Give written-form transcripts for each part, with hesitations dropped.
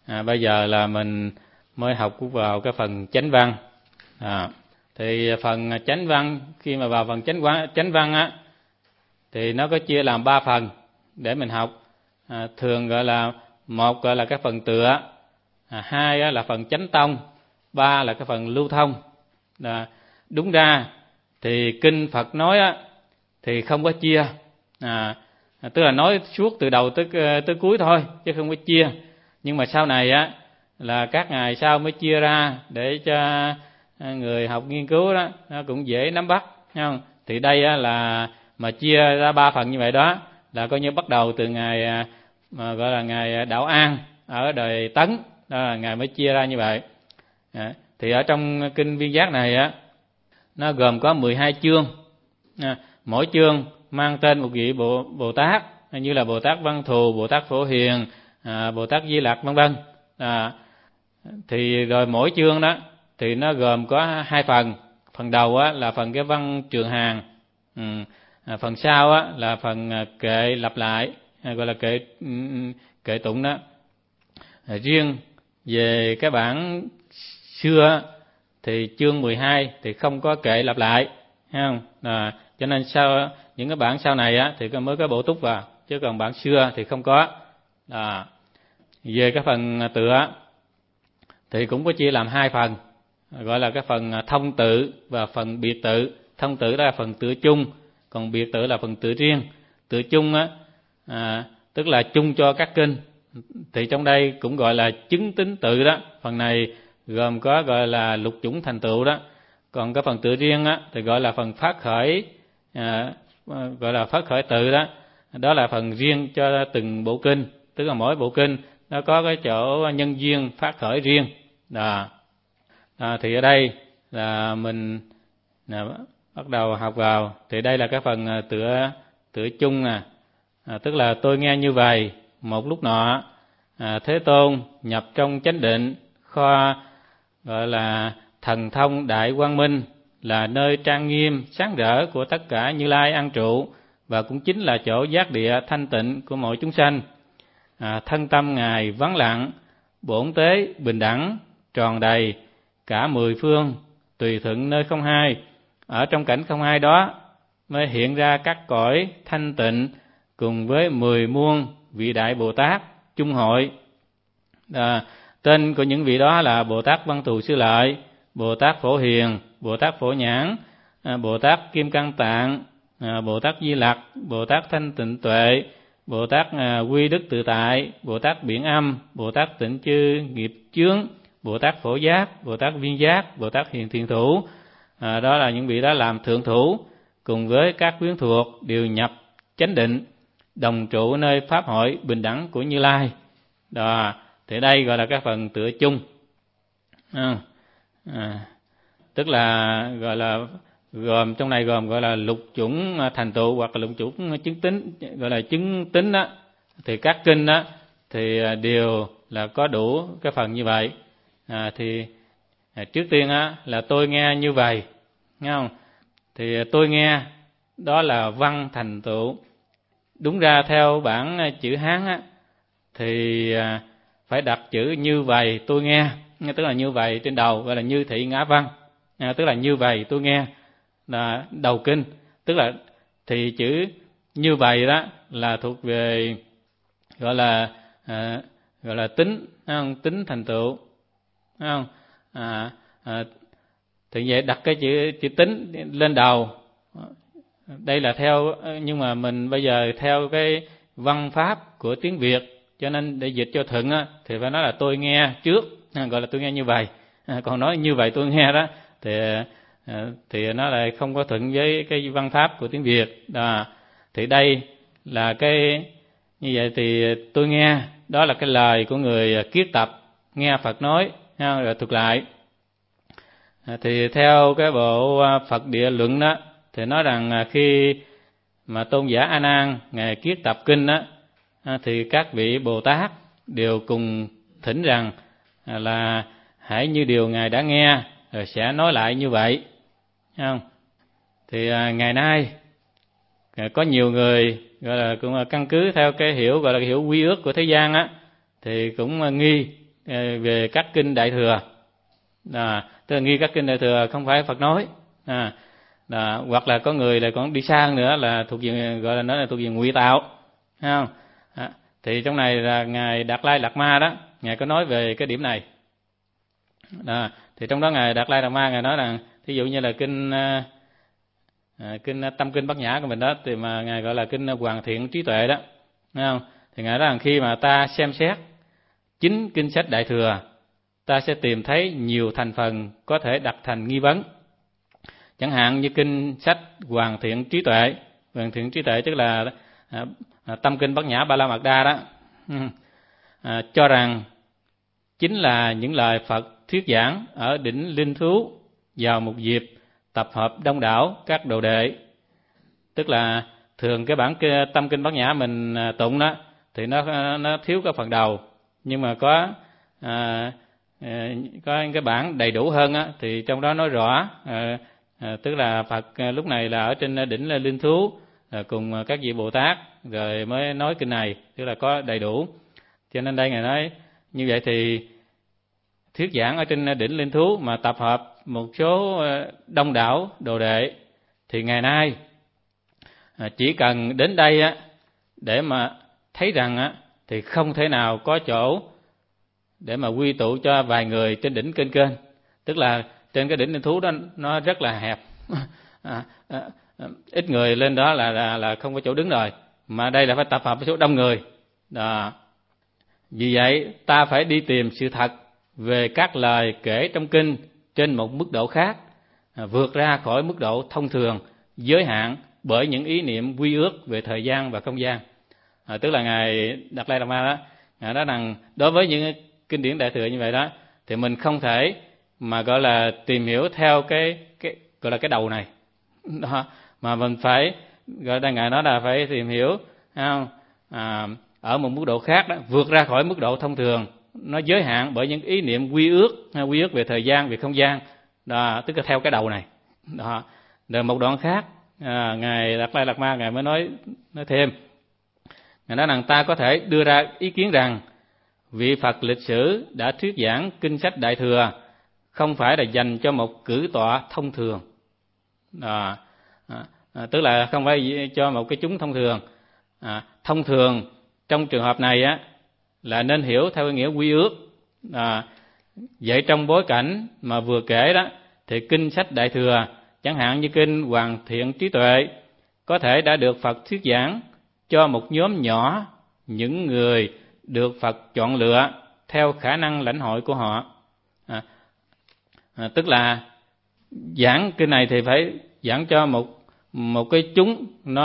Bây giờ là mình mới học vào cái phần chánh văn. Thì phần chánh văn, khi mà vào phần chánh văn á, thì nó có chia làm 3 phần để mình học. Thường gọi là một gọi là cái phần tựa, hai là phần chánh tông, ba là cái phần lưu thông. Đúng ra thì kinh Phật nói á, thì không có chia, tức là nói suốt từ đầu tới cuối thôi chứ không có chia. Nhưng mà sau này á là các ngài sau mới chia ra để cho người học nghiên cứu đó nó cũng dễ nắm bắt, thấy không? Thì đây á là mà chia ra 3 phần như vậy đó, là coi như bắt đầu từ ngày mà gọi là ngày Đạo An ở đời Tấn, đó là ngài mới chia ra như vậy. Thì ở trong kinh Viên Giác này á, nó gồm có 12 chương. Mỗi chương mang tên một vị Bồ Tát, như là Bồ Tát Văn Thù, Bồ Tát Phổ Hiền, Bồ Tát Di Lặc, vân vân. Thì rồi mỗi chương đó thì nó gồm có 2 phần. Phần đầu á là phần cái văn Trường Hàn, phần sau á là phần kệ lặp lại, gọi là kệ tụng đó. Riêng về cái bản xưa thì chương 12 thì không có kệ lặp lại, thấy không? Cho nên sau những cái bản sau này á thì mới có bổ túc vào, chứ còn bản xưa thì không có. Về cái phần tựa thì cũng có chia làm 2 phần, gọi là cái phần thông tự và phần biệt tự. Thông tự đó là phần tựa chung, còn biệt tự là phần tựa riêng. Tựa chung á, tức là chung cho các kinh, thì trong đây cũng gọi là chứng tính tự đó. Phần này gồm có gọi là lục chủng thành tựu đó. Còn cái phần tựa riêng á thì gọi là phần phát khởi, gọi là phát khởi tự đó. Đó là phần riêng cho từng bộ kinh, tức là mỗi bộ kinh nó có cái chỗ nhân duyên phát khởi riêng. Thì ở đây là mình bắt đầu học vào. Thì đây là cái phần tựa chung tức là tôi nghe như vậy: một lúc nọ, Thế Tôn nhập trong chánh định, kho gọi là thần thông đại quang minh, là nơi trang nghiêm sáng rỡ của tất cả Như Lai an trụ, và cũng chính là chỗ giác địa thanh tịnh của mọi chúng sanh. Thân tâm ngài vắng lặng, bổn tế bình đẳng tròn đầy cả 10 phương, tùy thuận nơi không hai. Ở trong cảnh không hai đó mới hiện ra các cõi thanh tịnh cùng với 10 muôn vị đại Bồ Tát chung hội. Tên của những vị đó là Bồ Tát Văn Thù Sư Lợi, Bồ Tát Phổ Hiền, Bồ Tát Phổ Nhãn, Bồ Tát Kim Cang Tạng, Bồ Tát Di Lặc, Bồ Tát Thanh Tịnh Tuệ, Bồ Tát Quy Đức Tự Tại, Bồ Tát Biển Âm, Bồ Tát Tịnh Chư Nghiệp Chướng, Bồ Tát Phổ Giác, Bồ Tát Viên Giác, Bồ Tát Hiền Thiện Thủ. Đó là những vị đó làm thượng thủ, cùng với các quyến thuộc đều nhập chánh định, đồng trụ nơi pháp hội bình đẳng của Như Lai. Thì đây gọi là cái phần tựa chung. Tức là gọi là gồm trong này gồm gọi là lục chủng thành tựu hoặc là lục chủng chứng tính, gọi là chứng tính đó. Thì các kinh đó thì đều là có đủ cái phần như vậy. Thì trước tiên á là tôi nghe như vậy, nghe không? Thì tôi nghe đó là văn thành tựu. Đúng ra theo bản chữ Hán á thì phải đặt chữ như vậy tôi nghe, tức là như vậy trên đầu, gọi là như thị ngã văn, tức là như vậy tôi nghe là đầu kinh. Tức là thì chữ như vậy đó là thuộc về gọi là tính, không? Tính thành tựu, không? Thì vậy đặt cái chữ tính lên đầu. Đây là theo, nhưng mà mình bây giờ theo cái văn pháp của tiếng Việt, cho nên để dịch cho thuận á thì phải nói là tôi nghe trước, gọi là tôi nghe như vậy. Còn nói như vậy tôi nghe đó thì nó lại không có thuận với cái văn pháp của tiếng Việt. Thì đây là cái như vậy, thì tôi nghe đó là cái lời của người kiết tập nghe Phật nói, rồi thuật lại. Thì theo cái bộ Phật Địa Luận đó thì nói rằng khi mà tôn giả A Nan ngài kiết tập kinh đó, thì các vị Bồ Tát đều cùng thỉnh rằng là hãy như điều ngài đã nghe rồi sẽ nói lại như vậy, không? Thì ngày nay có nhiều người gọi là cũng căn cứ theo cái hiểu, gọi là cái hiểu quy ước của thế gian á, thì cũng nghi về các kinh Đại Thừa. Tức là nghi các kinh Đại Thừa không phải Phật nói. Hoặc là có người là còn đi sang nữa là thuộc về, gọi là nói là thuộc về ngụy tạo, thấy không? Thì trong này là ngài Đạt Lai Lạt Ma đó, ngài có nói về cái điểm này. Thì trong đó ngài Đạt Lai Lạt Ma ngài nói rằng, thí dụ như là kinh Tâm Kinh Bát Nhã của mình đó, thì mà ngài gọi là kinh Hoàn Thiện Trí Tuệ đó, thấy không? Thì ngài nói rằng khi mà ta xem xét chính kinh sách Đại Thừa, ta sẽ tìm thấy nhiều thành phần có thể đặt thành nghi vấn. Chẳng hạn như kinh sách Hoàn Thiện Trí Tuệ, Hoàn Thiện Trí Tuệ tức là Tâm Kinh Bát Nhã Ba La Mật Đa đó, cho rằng chính là những lời Phật thuyết giảng ở đỉnh Linh Thú vào một dịp tập hợp đông đảo các đồ đệ. Tức là thường cái bản Tâm Kinh Bát Nhã mình tụng đó thì nó thiếu cái phần đầu, nhưng mà có cái bản đầy đủ hơn á, thì trong đó nói rõ, tức là Phật lúc này là ở trên đỉnh Linh Thú cùng các vị Bồ Tát rồi mới nói kinh này, tức là có đầy đủ. Cho nên đây ngài nói như vậy thì thuyết giảng ở trên đỉnh Linh Thú mà tập hợp một số đông đảo đồ đệ, thì ngày nay chỉ cần đến đây á để mà thấy rằng á thì không thể nào có chỗ để mà quy tụ cho vài người trên đỉnh kênh. Tức là trên cái đỉnh Linh Thú đó nó rất là hẹp, ít người lên đó là không có chỗ đứng rồi, mà đây là phải tập hợp số đông người đó. Vì vậy ta phải đi tìm sự thật về các lời kể trong kinh trên một mức độ khác, vượt ra khỏi mức độ thông thường giới hạn bởi những ý niệm quy ước về thời gian và không gian. Tức là ngài Đạt Lai Lạt Ma đó, ngài nói rằng đối với những kinh điển Đại Thừa như vậy đó, thì mình không thể mà gọi là tìm hiểu theo cái gọi là cái đầu này đó, mà mình phải gọi là ngài nói là phải tìm hiểu, không? Ở một mức độ khác đó, vượt ra khỏi mức độ thông thường, nó giới hạn bởi những ý niệm quy ước về thời gian, về không gian đó, tức là theo cái đầu này đó. Rồi một đoạn khác, ngài Đạt Lai Lạt Ma ngài mới nói thêm, ngài nói rằng ta có thể đưa ra ý kiến rằng vị Phật lịch sử đã thuyết giảng kinh sách Đại Thừa không phải là dành cho một cử tọa thông thường, tức là không phải cho một cái chúng thông thường. Thông thường trong trường hợp này á là nên hiểu theo nghĩa quy ước. Vậy trong bối cảnh mà vừa kể đó, thì kinh sách Đại Thừa, chẳng hạn như kinh Hoàn Thiện Trí Tuệ, có thể đã được Phật thuyết giảng cho một nhóm nhỏ những người được Phật chọn lựa theo khả năng lãnh hội của họ. Tức là giảng kinh này thì phải giảng cho một cái chúng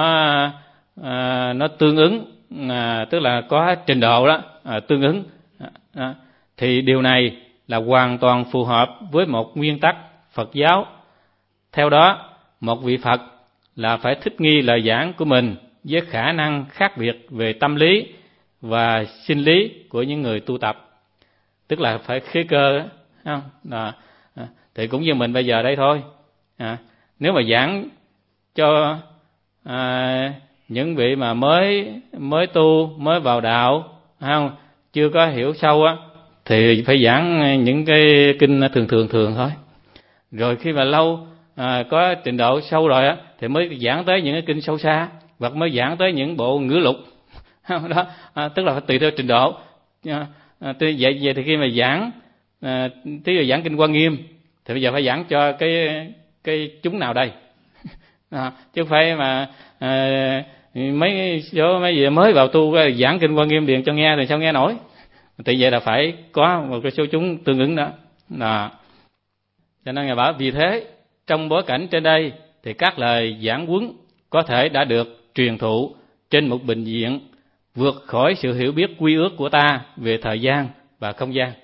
nó tương ứng, tức là có trình độ đó, tương ứng. Thì điều này là hoàn toàn phù hợp với một nguyên tắc Phật giáo. Theo đó, một vị Phật là phải thích nghi lời giảng của mình với khả năng khác biệt về tâm lý và sinh lý của những người tu tập. Tức là phải khế cơ đó, không? Thì cũng như mình bây giờ đây thôi. Nếu mà giảng cho những vị mà mới tu, mới vào đạo, không, chưa có hiểu sâu á, thì phải giảng những cái kinh thường thôi. Rồi khi mà lâu có trình độ sâu rồi á, thì mới giảng tới những cái kinh sâu xa, hoặc mới giảng tới những bộ ngữ lục đó. Tức là phải tùy theo trình độ. Vậy thì khi mà giảng tí là giảng kinh Quan Nghiêm, thì bây giờ phải giảng cho cái chúng nào đây? Chứ không phải mà mấy vị mới vào tu giảng kinh Quan Nghiêm điền cho nghe thì sao nghe nổi. Thì vậy là phải có một cái số chúng tương ứng đó. Cho nên ngài bảo vì thế trong bối cảnh trên đây thì các lời giảng huấn có thể đã được truyền thụ trên một bình diện vượt khỏi sự hiểu biết quy ước của ta về thời gian và không gian.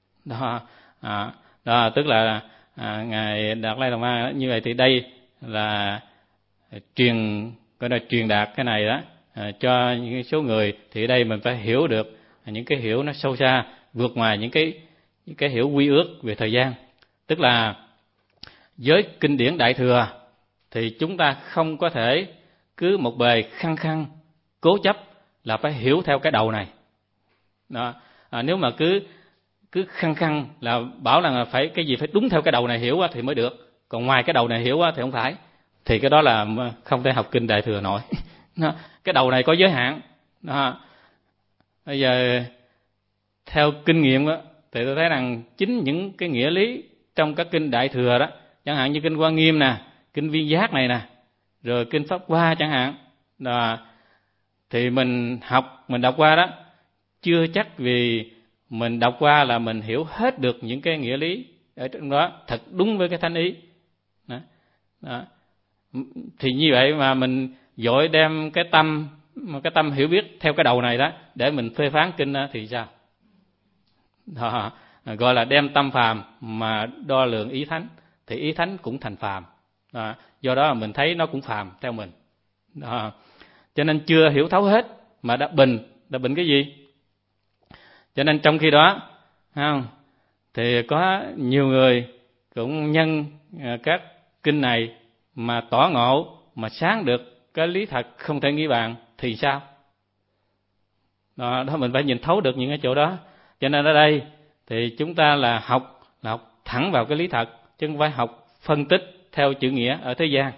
Đó tức là ngài Đạt Lai Lạt Ma như vậy thì đây là gọi là truyền đạt cái này đó cho những số người. Thì ở đây mình phải hiểu được những cái hiểu nó sâu xa, vượt ngoài những cái hiểu quy ước về thời gian. Tức là với kinh điển Đại Thừa thì chúng ta không có thể cứ một bề khăng khăng cố chấp là phải hiểu theo cái đầu này đó. Nếu mà cứ cứ khăng khăng là bảo là phải cái gì phải đúng theo cái đầu này hiểu thì mới được, còn ngoài cái đầu này hiểu thì không phải, thì cái đó là không thể học kinh Đại Thừa nổi. Cái đầu này có giới hạn. Bây giờ theo kinh nghiệm đó, thì tôi thấy rằng chính những cái nghĩa lý trong các kinh Đại Thừa đó, chẳng hạn như kinh Hoa Nghiêm nè, kinh Viên Giác này nè, rồi kinh Pháp Hoa chẳng hạn đó, thì mình học, mình đọc qua đó, chưa chắc vì mình đọc qua là mình hiểu hết được những cái nghĩa lý ở trong đó thật đúng với cái thánh ý đó. Thì như vậy mà mình vội đem cái tâm hiểu biết theo cái đầu này đó để mình phê phán kinh đó, thì sao đó, gọi là đem tâm phàm mà đo lường ý thánh, thì ý thánh cũng thành phàm đó. Do đó mình thấy nó cũng phàm theo mình đó. Cho nên chưa hiểu thấu hết mà đã bình cái gì. Cho nên trong khi đó không, thì có nhiều người cũng nhân các kinh này mà tỏ ngộ, mà sáng được cái lý thật không thể nghi bàn thì sao đó, mình phải nhìn thấu được những cái chỗ đó. Cho nên ở đây thì chúng ta là học thẳng vào cái lý thật, chứ không phải học phân tích theo chữ nghĩa ở thế gian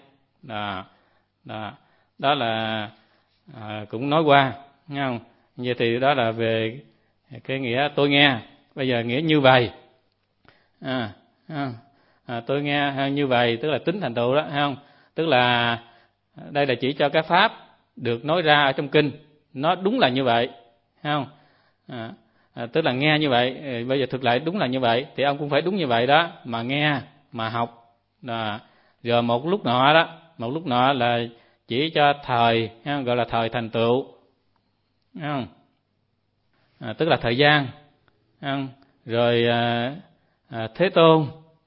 đó là cũng nói qua, nghe không? Vậy thì đó là về cái nghĩa tôi nghe. Bây giờ nghĩa như vậy tôi nghe như vậy tức là tính thành tựu đó, thấy không? Tức là đây là chỉ cho cái pháp được nói ra ở trong kinh nó đúng là như vậy, thấy không? Tức là nghe như vậy, bây giờ thực lại đúng là như vậy, thì ông cũng phải đúng như vậy đó, mà nghe mà học rồi một lúc nọ là chỉ cho thời, gọi là thời thành tựu, thấy không? Tức là thời gian, rồi Thế Tôn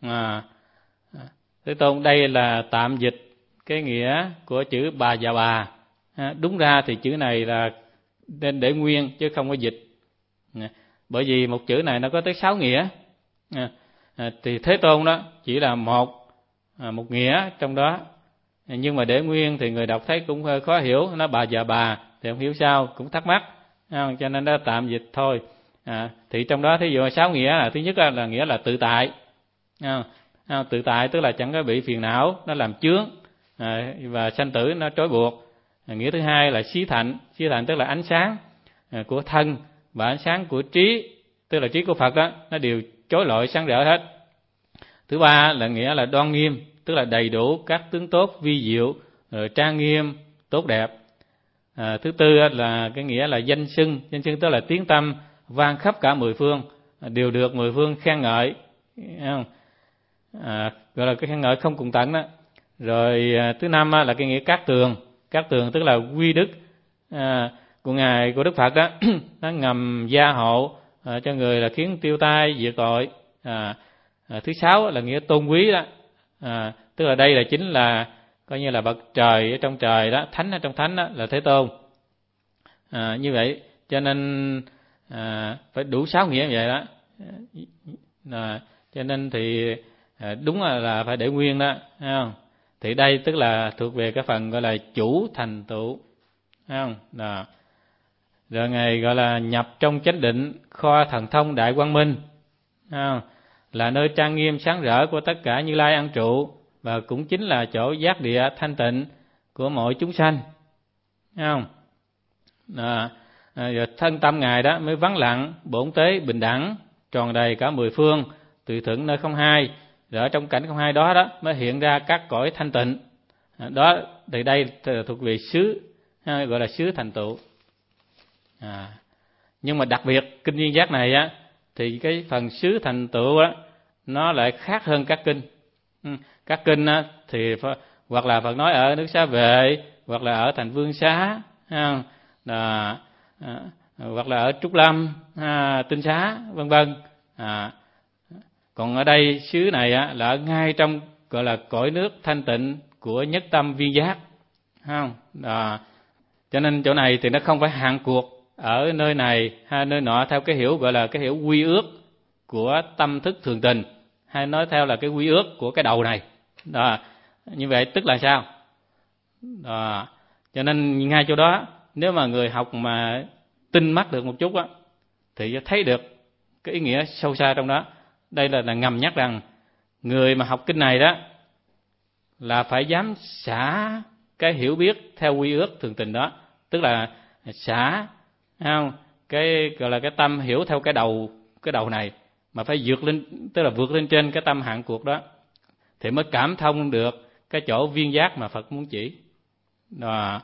Thế Tôn đây là tạm dịch cái nghĩa của chữ bà và bà. Đúng ra thì chữ này là nên để nguyên chứ không có dịch, bởi vì một chữ này nó có tới 6 nghĩa. Thì Thế Tôn đó chỉ là một nghĩa trong đó, nhưng mà để nguyên thì người đọc thấy cũng hơi khó hiểu. Nó bà và bà thì không hiểu sao, cũng thắc mắc, cho nên nó tạm dịch thôi. Thì trong đó thí dụ 6 nghĩa là thứ nhất là nghĩa là tự tại. Tự tại tức là chẳng có bị phiền não nó làm chướng và sanh tử nó trói buộc. Nghĩa thứ hai là xí thạnh tức là ánh sáng của thân và ánh sáng của trí, tức là trí của Phật đó, nó đều chói lọi sáng rỡ hết. Thứ ba là nghĩa là đoan nghiêm, tức là đầy đủ các tướng tốt vi diệu, rồi trang nghiêm tốt đẹp. Thứ tư là cái nghĩa là danh xưng tức là tiếng tâm vang khắp cả mười phương, đều được mười phương khen ngợi, không? Gọi là cái khen ngợi không cùng tận đó. Rồi thứ năm là cái nghĩa cát tường tức là quy đức của ngài, của Đức Phật đó nó ngầm gia hộ cho người là khiến tiêu tai diệt tội. Thứ sáu là nghĩa tôn quý đó, tức là đây là chính là coi như là bậc trời ở trong trời đó, thánh ở trong thánh đó là Thế Tôn. Như vậy cho nên phải đủ 6 nghĩa như vậy đó. Cho nên thì đúng là phải để nguyên đó, thấy không? Thì đây tức là thuộc về cái phần gọi là chủ thành tựu, thấy không? Rồi ngài gọi là nhập trong chánh định, kho thần thông đại quang minh, thấy không? Là nơi trang nghiêm sáng rỡ của tất cả Như Lai an trụ, và cũng chính là chỗ giác địa thanh tịnh của mọi chúng sanh, thấy không? Rồi thân tâm ngài đó mới vắng lặng, bổn tế bình đẳng, tròn đầy cả mười phương, tùy thuận nơi không hai. Rồi ở trong cảnh không hai đó mới hiện ra các cõi thanh tịnh. Đó thì đây thuộc về xứ, gọi là xứ thành tựu. Nhưng mà đặc biệt kinh Viên Giác này thì cái phần xứ thành tựu nó lại khác hơn các kinh. Các kinh thì hoặc là Phật nói ở nước Xá Vệ, hoặc là ở thành Vương Xá, hoặc là ở Trúc Lâm, Tinh Xá, vân vân. Còn ở đây xứ này là ở ngay trong gọi là cõi nước thanh tịnh của nhất tâm viên giác, không? Cho nên chỗ này thì nó không phải hạn cuộc ở nơi này hay nơi nọ theo cái hiểu gọi là cái hiểu quy ước của tâm thức thường tình, hay nói theo là cái quy ước của cái đầu này. Như vậy tức là sao? Cho nên ngay chỗ đó, nếu mà người học mà tinh mắt được một chút thì thấy được cái ý nghĩa sâu xa trong đó. Đây là ngầm nhắc rằng người mà học kinh này đó là phải dám xả cái hiểu biết theo quy ước thường tình đó, tức là xả, không, cái gọi là cái tâm hiểu theo cái đầu này, mà phải vượt lên, tức là vượt lên trên cái tâm hạn cuộc đó, thì mới cảm thông được cái chỗ viên giác mà Phật muốn chỉ. Đó.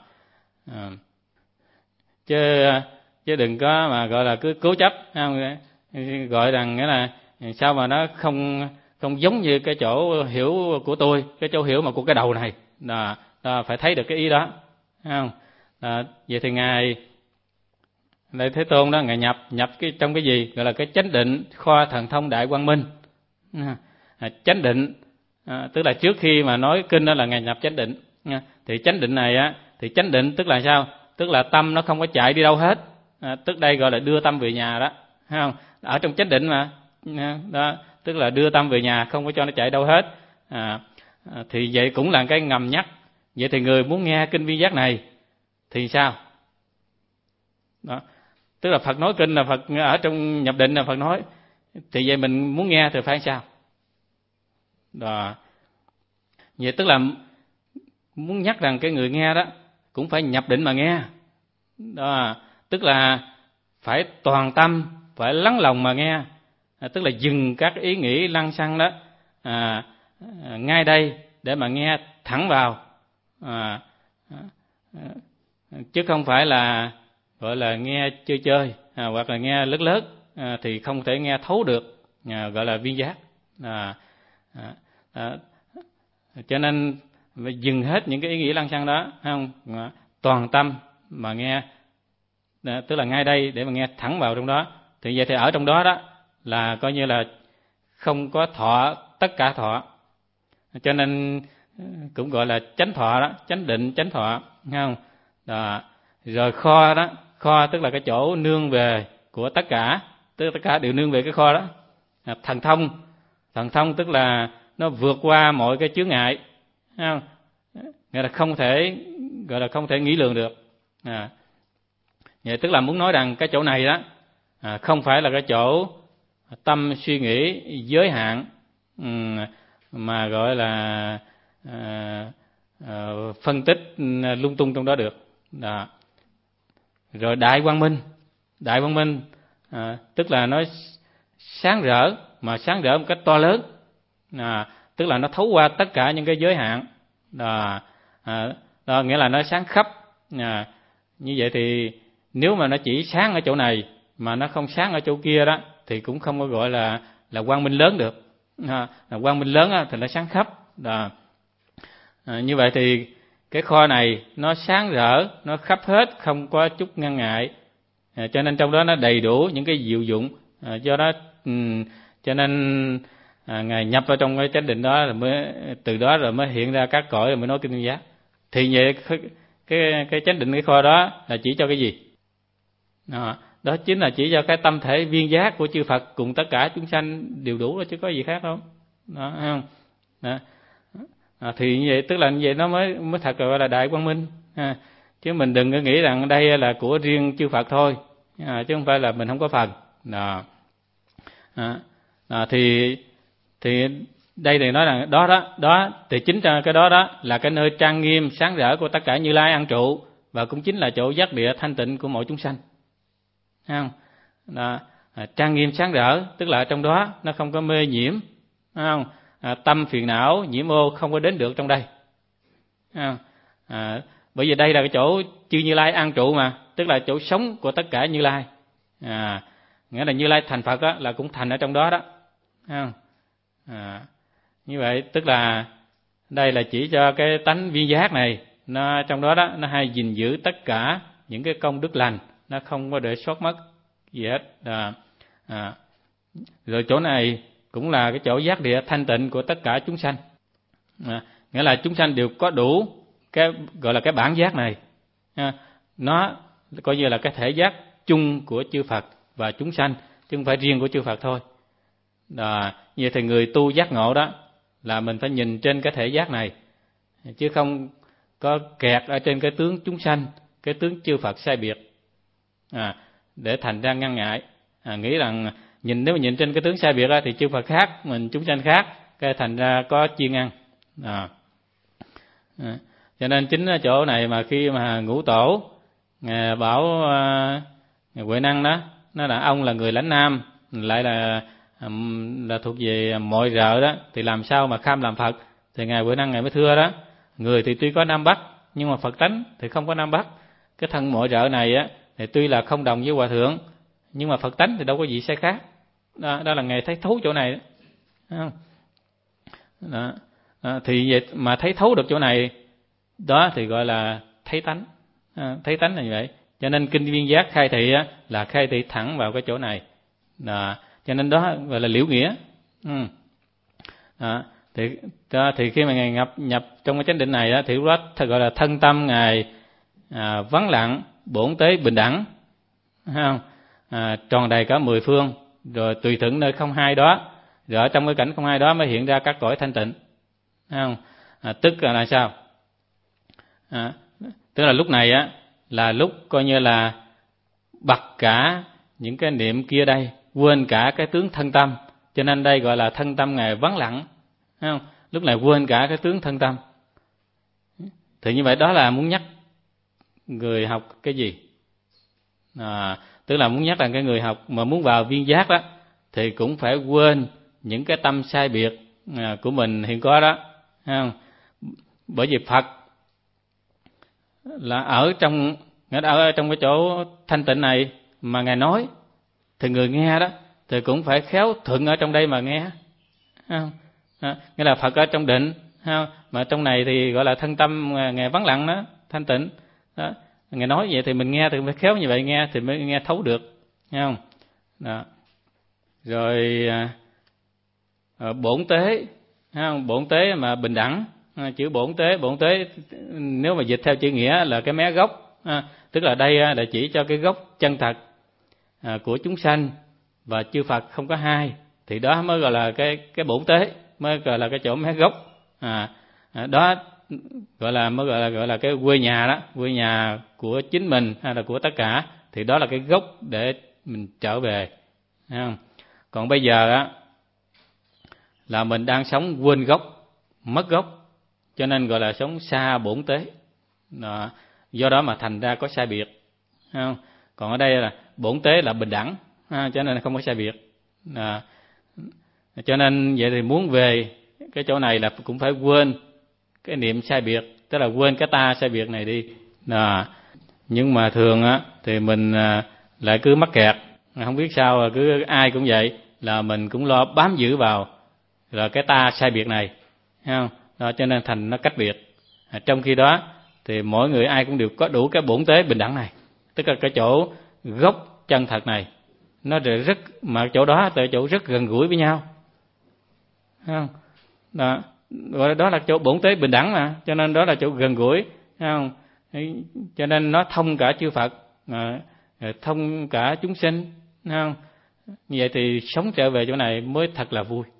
Chứ đừng có mà gọi là cứ cố chấp, không, gọi rằng nghĩa là sao mà nó không giống như cái chỗ hiểu của tôi, cái chỗ hiểu mà của cái đầu này. Đó, phải thấy được cái ý đó, không? Vậy thì ngài Đại Thế Tôn đó, ngài nhập cái trong cái gì gọi là cái chánh định kho thần thông đại quang minh. Chánh định, tức là trước khi mà nói kinh đó là ngài nhập chánh định. Thì chánh định này á, thì chánh định tức là sao? Tức là tâm nó không có chạy đi đâu hết. Tức đây gọi là đưa tâm về nhà đó, thấy không? Ở trong chánh định mà, đó, tức là đưa tâm về nhà, không có cho nó chạy đâu hết. Thì vậy cũng là cái ngầm nhắc. Vậy thì người muốn nghe kinh viên giác này thì sao? Đó, tức là Phật nói kinh là Phật ở trong nhập định là Phật nói, thì vậy mình muốn nghe thì phải sao? Đó. Vậy tức là muốn nhắc rằng cái người nghe đó cũng phải nhập định mà nghe. Đó, tức là phải toàn tâm, phải lắng lòng mà nghe. Tức là dừng các ý nghĩ lăng xăng đó ngay đây để mà nghe thẳng vào, chứ không phải là gọi là nghe chơi chơi, hoặc là nghe lớn lớn, thì không thể nghe thấu được, gọi là viên giác. Cho nên phải dừng hết những cái ý nghĩ lăng xăng đó, không, toàn tâm mà nghe, tức là ngay đây để mà nghe thẳng vào trong đó. Thì vậy thì ở trong đó đó là coi như là không có thọ tất cả thọ, cho nên cũng gọi là chánh thọ đó, chánh định chánh thọ, không? Đó. Rồi kho đó, kho tức là cái chỗ nương về của tất cả, tức là tất cả đều nương về cái kho đó. Thần thông tức là nó vượt qua mọi cái chướng ngại, không? Nghĩa là không thể, gọi là không thể nghĩ lường được. Vậy tức là muốn nói rằng cái chỗ này đó không phải là cái chỗ tâm suy nghĩ giới hạn, mà gọi là phân tích lung tung trong đó được. Đó. Rồi đại quang minh tức là nó sáng rỡ, mà sáng rỡ một cách to lớn, tức là nó thấu qua tất cả những cái giới hạn. Đó, nghĩa là nó sáng khắp. Như vậy thì nếu mà nó chỉ sáng ở chỗ này mà nó không sáng ở chỗ kia đó, thì cũng không có gọi là quang minh lớn được. Quang minh lớn thì nó sáng khắp. Đó. Như vậy thì cái kho này nó sáng rỡ, nó khắp hết, không có chút ngăn ngại, cho nên trong đó nó đầy đủ những cái diệu dụng. Do đó cho nên ngài nhập vào trong cái chánh định đó, rồi mới từ đó rồi mới hiện ra các cõi, rồi mới nói kinh viên giác. Thì vậy cái chánh định, cái kho đó là chỉ cho cái gì? Đó chính là chỉ cho cái tâm thể viên giác của chư Phật cùng tất cả chúng sanh đều đủ đó, chứ có gì khác không? Đó, thấy không? Đó. Thì như vậy tức là như vậy nó mới thật gọi là đại quang minh. Chứ mình đừng có nghĩ rằng đây là của riêng chư Phật thôi, chứ không phải là mình không có phần. Đó. Thì đây thì nói rằng đó thì chính ra cái đó là cái nơi trang nghiêm sáng rỡ của tất cả Như Lai an trụ, và cũng chính là chỗ giác địa thanh tịnh của mọi chúng sanh. Thấy không? Đó. Trang nghiêm sáng rỡ tức là trong đó nó không có mê nhiễm, thấy không? Tâm phiền não nhiễm ô không có đến được trong đây. Bởi vì đây là cái chỗ chư Như Lai an trụ mà, tức là chỗ sống của tất cả Như Lai. Nghĩa là Như Lai thành Phật đó, là cũng thành ở trong đó đó. Như vậy tức là đây là chỉ cho cái tánh viên giác này, nó trong đó đó nó hay gìn giữ tất cả những cái công đức lành, nó không có để sót mất gì hết. Rồi chỗ này cũng là cái chỗ giác địa thanh tịnh của tất cả chúng sanh. Nghĩa là chúng sanh đều có đủ cái gọi là cái bản giác này. Nó coi như là cái thể giác chung của chư Phật và chúng sanh, chứ không phải riêng của chư Phật thôi. Vậy thì người tu giác ngộ đó là mình phải nhìn trên cái thể giác này, chứ không có kẹt ở trên cái tướng chúng sanh, cái tướng chư Phật sai biệt, để thành ra ngăn ngại, nghĩ rằng Nếu mà nhìn trên cái tướng sai biệt thì chư Phật khác, mình chúng sanh khác, cái thành ra có chia ngăn. Cho nên chính ở chỗ này mà khi mà Ngũ Tổ Ngài bảo Huệ Năng đó, nó là ông là người lãnh Nam, lại là thuộc về mọi rợ đó, thì làm sao mà kham làm Phật? Thì Ngài Huệ Năng Ngài mới thưa đó, người thì tuy có Nam Bắc nhưng mà Phật tánh thì không có Nam Bắc. Cái thân mọi rợ này á thì tuy là không đồng với Hòa Thượng, nhưng mà Phật tánh thì đâu có gì sai khác. Đó là Ngài thấy thấu chỗ này đó. Thì vậy mà thấy thấu được chỗ này đó thì gọi là thấy tánh. Thấy tánh là như vậy. Cho nên kinh Viên Giác khai thị là khai thị thẳng vào cái chỗ này. Cho nên đó gọi là liễu nghĩa. Thì khi mà Ngài nhập trong cái chánh định này thì lúc đó gọi là thân tâm Ngài vắng lặng, bổn tế bình đẳng, không? Tròn đầy cả 10 phương, rồi tùy thuận nơi không hai đó, rồi ở trong cái cảnh không hai đó mới hiện ra các cõi thanh tịnh, không? Tức là sao? Tức là lúc này là lúc coi như là bật cả những cái niệm kia đây, quên cả cái tướng thân tâm, cho nên đây gọi là thân tâm Ngài vắng lặng, không? Lúc này quên cả cái tướng thân tâm. Thì như vậy đó là muốn nhắc người học cái gì? Tức là muốn nhắc là cái người học mà muốn vào viên giác đó thì cũng phải quên những cái tâm sai biệt của mình hiện có đó, không? Bởi vì Phật là ở trong cái chỗ thanh tịnh này mà Ngài nói, thì người nghe đó thì cũng phải khéo thuận ở trong đây mà nghe, không? Nghĩa là Phật ở trong định, không? Mà trong này thì gọi là thân tâm Ngài vắng lặng đó, thanh tịnh đó. Ngài nói vậy thì mình nghe thì phải khéo như vậy nghe thì mới nghe thấu được, nghe không? Đó. Rồi bổn tế, không? Bổn tế mà bình đẳng, chữ bổn tế nếu mà dịch theo chữ nghĩa là cái mé gốc, tức là đây là chỉ cho cái gốc chân thật của chúng sanh và chư Phật không có hai, thì đó mới gọi là cái bổn tế, mới gọi là cái chỗ mé gốc. Đó gọi là cái quê nhà đó, quê nhà của chính mình hay là của tất cả, thì đó là cái gốc để mình trở về, thấy không? Còn bây giờ là mình đang sống quên gốc, mất gốc, cho nên gọi là sống xa bổn tế. Do đó mà thành ra có sai biệt, thấy không? Còn ở đây là bổn tế là bình đẳng, cho nên không có sai biệt. Cho nên vậy thì muốn về cái chỗ này là cũng phải quên cái niệm sai biệt, tức là quên cái ta sai biệt này đi. Nhưng mà thường thì mình lại cứ mắc kẹt, không biết sao, cứ ai cũng vậy, là mình cũng lo bám giữ vào là cái ta sai biệt này, thấy không? Đó, cho nên thành nó cách biệt. Trong khi đó thì mỗi người ai cũng đều có đủ cái bổn tế bình đẳng này, tức là cái chỗ gốc chân thật này, nó rất mà chỗ đó là chỗ rất gần gũi với nhau, thấy không? Đó, gọi đó là chỗ bổn tế bình đẳng mà, cho nên đó là chỗ gần gũi, thấy không? Cho nên nó thông cả chư Phật, thông cả chúng sinh, thấy không? Như vậy thì sống trở về chỗ này mới thật là vui.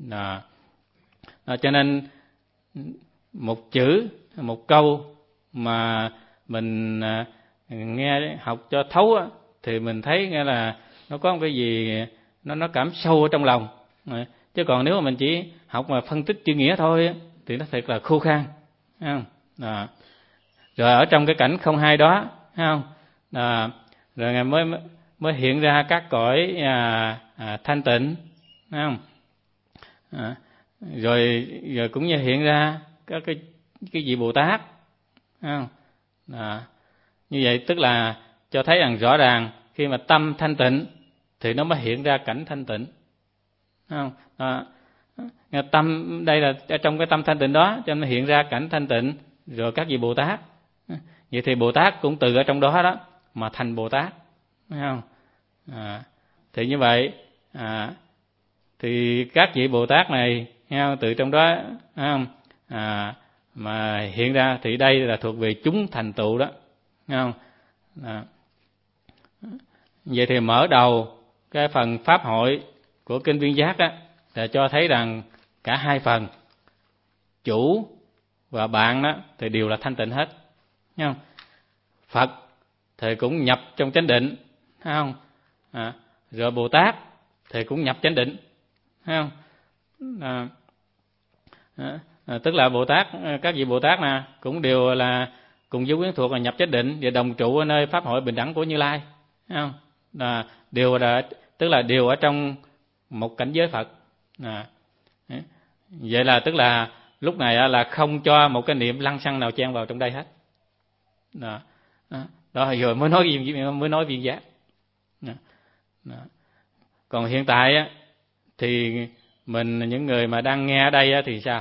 Cho nên một chữ, một câu mà mình nghe học cho thấu thì mình thấy nghe là nó có một cái gì nó cảm sâu ở trong lòng. Chứ còn nếu mà mình chỉ học mà phân tích chữ nghĩa thôi thì nó thật là khô khan, thấy không? Rồi ở trong cái cảnh không hai đó, thấy không? Rồi Ngài mới hiện ra các cõi thanh tịnh, thấy không? Rồi cũng như hiện ra các cái vị Bồ Tát, thấy không? Như vậy tức là cho thấy rằng rõ ràng khi mà tâm thanh tịnh thì nó mới hiện ra cảnh thanh tịnh, thấy không? Tâm đây là trong cái tâm thanh tịnh đó cho nó hiện ra cảnh thanh tịnh, rồi các vị Bồ Tát. Vậy thì Bồ Tát cũng từ ở trong đó đó mà thành Bồ Tát, thấy không? Thì như vậy thì các vị Bồ Tát này, thấy không? Từ trong đó, thấy không? Mà hiện ra thì đây là thuộc về chúng thành tựu đó, thấy không? Vậy thì mở đầu cái phần pháp hội của kinh Viên Giác là cho thấy rằng cả hai phần, chủ và bạn đó thì đều là thanh tịnh hết, thấy không? Phật thì cũng nhập trong chánh định, thấy không? Rồi Bồ Tát thì cũng nhập chánh định, thấy không? Tức là Bồ Tát, các vị Bồ Tát nè cũng đều là cùng với quyến thuộc là nhập chánh định và đồng trụ ở nơi pháp hội bình đẳng của Như Lai, thấy không? Đều là tức là đều ở trong một cảnh giới Phật. Vậy là tức là lúc này là không cho một cái niệm lăng xăng nào chen vào trong đây hết. Đó rồi mới nói viên giác. Còn hiện tại thì mình, những người mà đang nghe ở đây thì sao?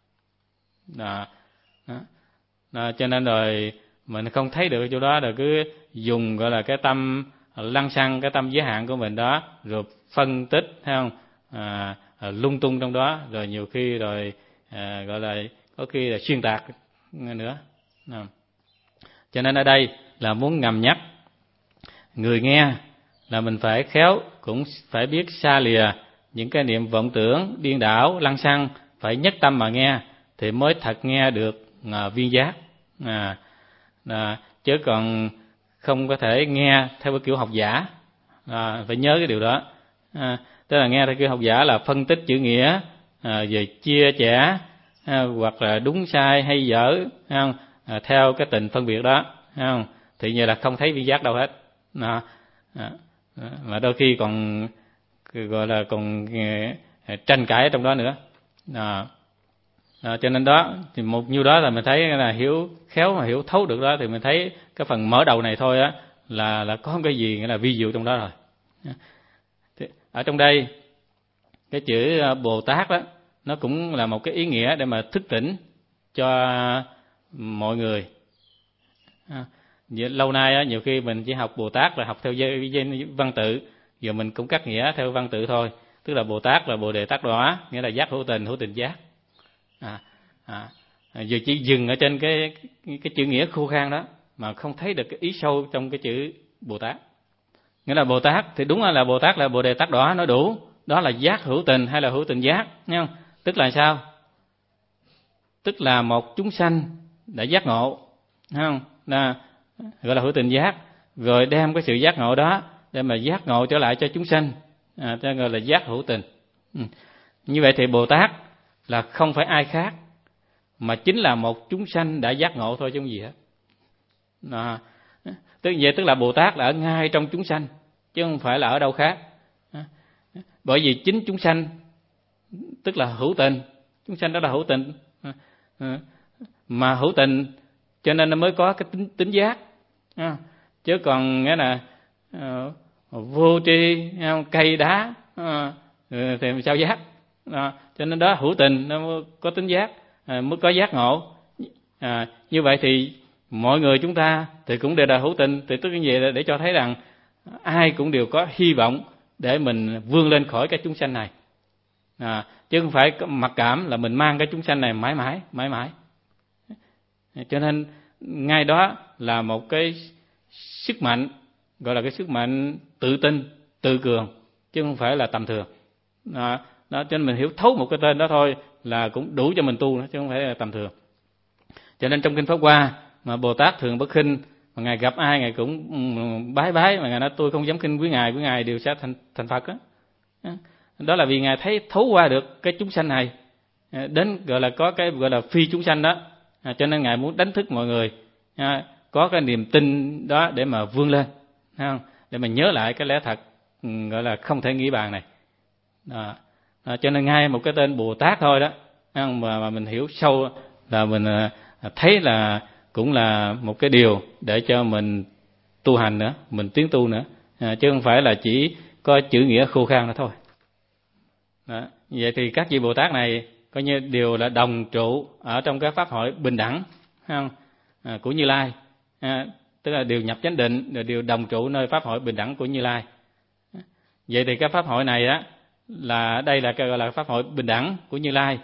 Cho nên rồi mình không thấy được chỗ đó, rồi cứ dùng gọi là cái tâm lăng xăng, cái tâm giới hạn của mình đó, rồi phân tích, thấy không? Lung tung trong đó, rồi nhiều khi rồi gọi là có khi là xuyên tạc nữa. Cho nên ở đây là muốn ngầm nhắc người nghe là mình phải khéo, cũng phải biết xa lìa những cái niệm vọng tưởng điên đảo lăng xăng, phải nhất tâm mà nghe thì mới thật nghe được viên giác. Chứ còn không có thể nghe theo cái kiểu học giả. Phải nhớ cái điều đó. Tức là nghe theo kiểu học giả là phân tích chữ nghĩa, rồi chia sẻ, hoặc là đúng sai hay dở, không? Theo cái tình phân biệt đó, không? Thì như là không thấy viên giác đâu hết. Mà đôi khi còn gọi là còn tranh cãi ở trong đó nữa. Cho nên đó thì một nhiêu đó là mình thấy là hiểu khéo mà hiểu thấu được đó, thì mình thấy cái phần mở đầu này thôi là có cái gì nghĩa là vi diệu trong đó rồi. Thì ở trong đây cái chữ Bồ Tát đó nó cũng là một cái ý nghĩa để mà thức tỉnh cho mọi người. Lâu nay nhiều khi mình chỉ học Bồ Tát là học theo văn tự, giờ mình cũng cắt nghĩa theo văn tự thôi. Tức là Bồ Tát là Bồ Đề Tát Đọa, nghĩa là giác hữu tình giác. Giờ chỉ dừng ở trên cái chữ nghĩa khô khan đó mà không thấy được cái ý sâu trong cái chữ Bồ Tát. Nghĩa là Bồ Tát thì đúng là Bồ Tát là Bồ Đề Tát Đọa nói đủ, đó là giác hữu tình hay là hữu tình giác, nghe không? Tức là sao? Tức là một chúng sanh đã giác ngộ, thấy không? Gọi là hữu tình giác, rồi đem cái sự giác ngộ đó để mà giác ngộ trở lại cho chúng sanh, cho gọi là giác hữu tình. Như vậy thì Bồ Tát là không phải ai khác mà chính là một chúng sanh đã giác ngộ thôi chứ không gì hết. Tức là Bồ Tát là ở ngay trong chúng sanh chứ không phải là ở đâu khác. Bởi vì chính chúng sanh tức là hữu tình, chúng sanh đó là hữu tình, mà hữu tình cho nên nó mới có cái tính giác. Chứ còn nghĩa là vô tri, cây đá thì sao giác? Cho nên đó hữu tình nó mới có tính giác, mới có giác ngộ. Như vậy thì mọi người chúng ta thì cũng đều là hữu tình, thì tức như vậy để cho thấy rằng ai cũng đều có hy vọng để mình vươn lên khỏi cái chúng sanh này, chứ không phải mặc cảm là mình mang cái chúng sanh này mãi mãi. Cho nên ngay đó là một cái sức mạnh, gọi là cái sức mạnh tự tin, tự cường, chứ không phải là tầm thường. Đó, cho nên mình hiểu thấu một cái tên đó thôi là cũng đủ cho mình tu, chứ không phải là tầm thường. Cho nên trong kinh Pháp Hoa mà Bồ Tát thường bất khinh, mà ngài gặp ai ngài cũng bái, mà ngài nói tôi không dám khinh với ngài đều sẽ thành Phật đó. Đó là vì ngài thấy thấu qua được cái chúng sanh này, đến gọi là có cái gọi là phi chúng sanh đó, cho nên ngài muốn đánh thức mọi người có cái niềm tin đó để mà vươn lên, để mà nhớ lại cái lẽ thật gọi là không thể nghĩ bàn này. Cho nên ngay một cái tên Bồ Tát thôi đó mà mình hiểu sâu là mình thấy là cũng là một cái điều để cho mình tu hành nữa, mình tiến tu nữa, chứ không phải là chỉ có chữ nghĩa khô khan đó thôi. Vậy thì các vị Bồ Tát này coi như đều là đồng trụ ở trong cái pháp hội bình đẳng, không? Của Như Lai, tức là đều nhập chánh định, rồi đều đồng trụ nơi pháp hội bình đẳng của Như Lai. Vậy thì cái pháp hội này là đây là cái gọi là pháp hội bình đẳng của Như Lai.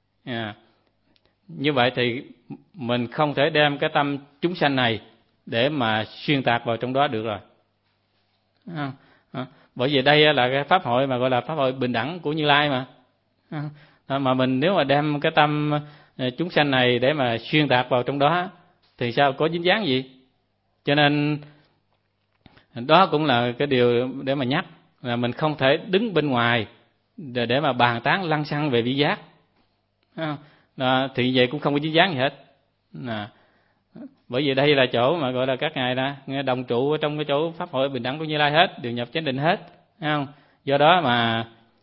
Như vậy thì mình không thể đem cái tâm chúng sanh này để mà xuyên tạc vào trong đó được rồi. Bởi vì đây là cái pháp hội mà gọi là pháp hội bình đẳng của Như Lai mà. Mà mình nếu mà đem cái tâm chúng sanh này để mà xuyên tạc vào trong đó thì sao có dính dáng gì? Cho nên đó cũng là cái điều để mà nhắc là mình không thể đứng bên ngoài để mà bàn tán lăng xăng về vi giác. Thì vậy cũng không có dính dáng gì hết. Bởi vì đây là chỗ mà gọi là các ngài nghe đồng trụ ở trong cái chỗ pháp hội bình đẳng của Như Lai hết, đều nhập chánh định hết, thấy không? Do đó mà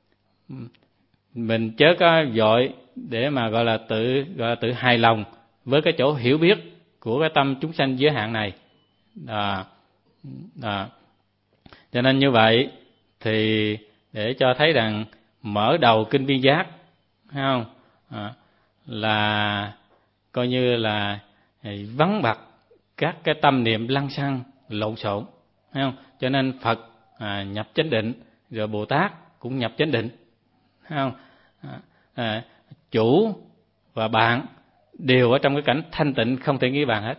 mình chớ có vội để mà gọi là tự hài lòng với cái chỗ hiểu biết của cái tâm chúng sanh giới hạn này. Cho nên như vậy thì để cho thấy rằng mở đầu kinh viên giác, thấy không? Là coi như là vắng bặt các cái tâm niệm lăng xăng lộn xộn, thấy không? Cho nên Phật nhập chánh định, rồi Bồ Tát cũng nhập chánh định, thấy không? Chủ và bạn đều ở trong cái cảnh thanh tịnh không thể nghĩ bàn hết.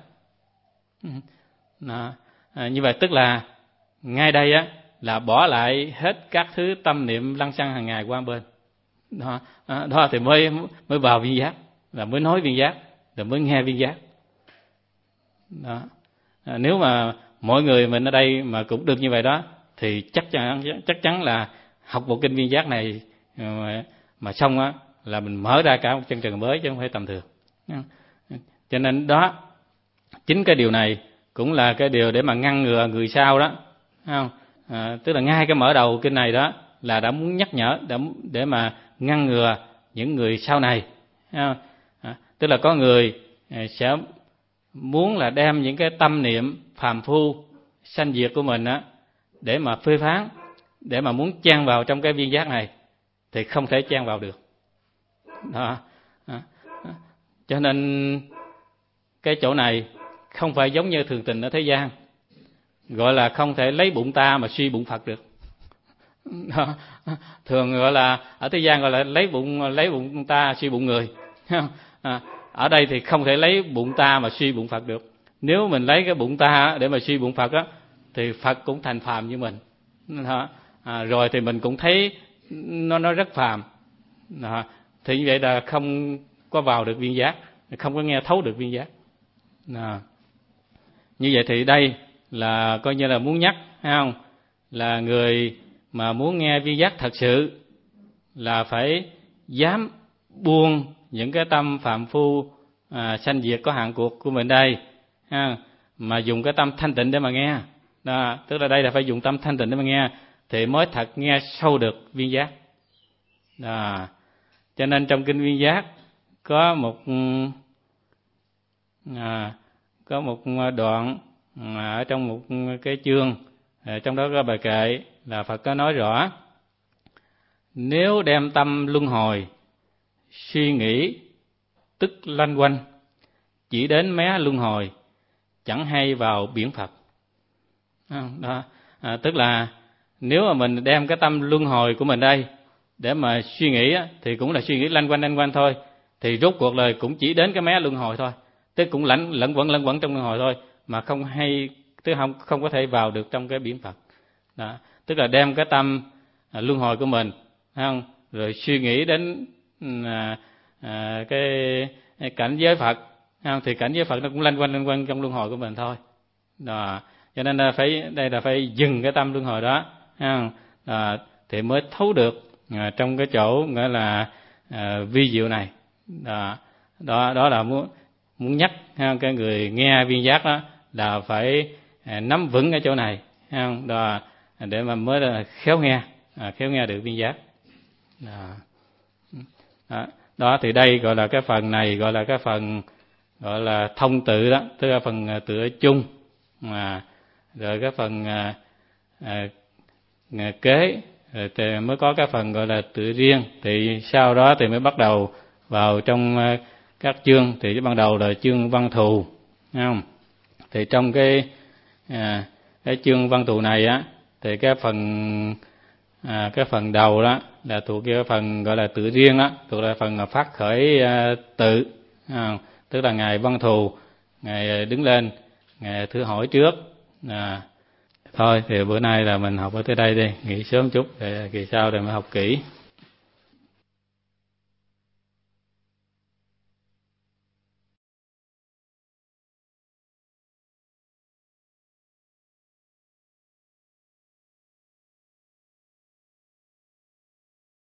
Như vậy tức là ngay đây á là bỏ lại hết các thứ tâm niệm lăng xăng hàng ngày qua bên. Đó thì mới vào viên giác, là mới nói viên giác, rồi mới nghe viên giác. Đó. Nếu mà mọi người mình ở đây mà cũng được như vậy đó thì chắc chắn là học bộ kinh viên giác này mà xong á là mình mở ra cả một chân trời mới chứ không phải tầm thường. Cho nên đó, chính cái điều này cũng là cái điều để mà ngăn ngừa người sau đó, thấy không? Tức là ngay cái mở đầu kinh này đó là đã muốn nhắc nhở để mà ngăn ngừa những người sau này, thấy không? Tức là có người sẽ muốn là đem những cái tâm niệm phàm phu sanh diệt của mình á để mà phê phán, để mà muốn chen vào trong cái viên giác này thì không thể chen vào được. Cho nên cái chỗ này không phải giống như thường tình ở thế gian, gọi là không thể lấy bụng ta mà suy bụng Phật được. Thường gọi là ở thế gian gọi là lấy bụng ta suy bụng người. Ở đây thì không thể lấy bụng ta mà suy bụng Phật được. Nếu mình lấy cái bụng ta để mà suy bụng Phật á thì Phật cũng thành phàm như mình. Rồi thì mình cũng thấy nó rất phàm. Thì như vậy là không có vào được viên giác, không có nghe thấu được viên giác. Như vậy thì đây là coi như là muốn nhắc, thấy không? Là người mà muốn nghe viên giác thật sự là phải dám buông những cái tâm phạm phu sanh diệt có hạn cuộc của mình đây, mà dùng cái tâm thanh tịnh để mà nghe. Tức là đây là phải dùng tâm thanh tịnh để mà nghe thì mới thật nghe sâu được viên giác. Cho nên trong kinh viên giác có một đoạn ở trong một cái chương, trong đó có bài kệ là Phật có nói rõ: nếu đem tâm luân hồi suy nghĩ tức lanh quanh, chỉ đến mé luân hồi chẳng hay vào biển Phật. Tức là nếu mà mình đem cái tâm luân hồi của mình đây để mà suy nghĩ thì cũng là suy nghĩ lanh quanh thôi, thì rốt cuộc lời cũng chỉ đến cái mé luân hồi thôi, tức cũng lẫn quẩn trong luân hồi thôi, mà không có thể vào được trong cái biển Phật. Tức là đem cái tâm luân hồi của mình, thấy không? Rồi suy nghĩ đến cái cảnh giới Phật, thấy không? Thì cảnh giới Phật nó cũng lanh quanh trong luân hồi của mình thôi. Cho nên là phải dừng cái tâm luân hồi đó, thấy không? Thì mới thấu được trong cái chỗ gọi là vi diệu này. Đó là muốn nhắc cái người nghe viên giác đó là phải nắm vững cái chỗ này, thấy không? Để mà mới là khéo nghe được viên giác. Đó thì đây gọi là cái phần này gọi là cái phần gọi là thông tự đó, tức là phần tựa chung. Rồi cái phần kế rồi thì mới có cái phần gọi là tự riêng. Thì sau đó thì mới bắt đầu vào trong các chương. Thì ban đầu là chương văn thù, thấy không? Thì trong cái chương văn thù này á thì cái phần đầu đó là thuộc cái phần gọi là tự riêng đó, thuộc là phần phát khởi tự, tức là ngài văn thù, ngài đứng lên, ngài thử hỏi trước. Thôi thì bữa nay là mình học ở tới đây đi, nghỉ sớm chút để kỳ sau rồi mới học kỹ.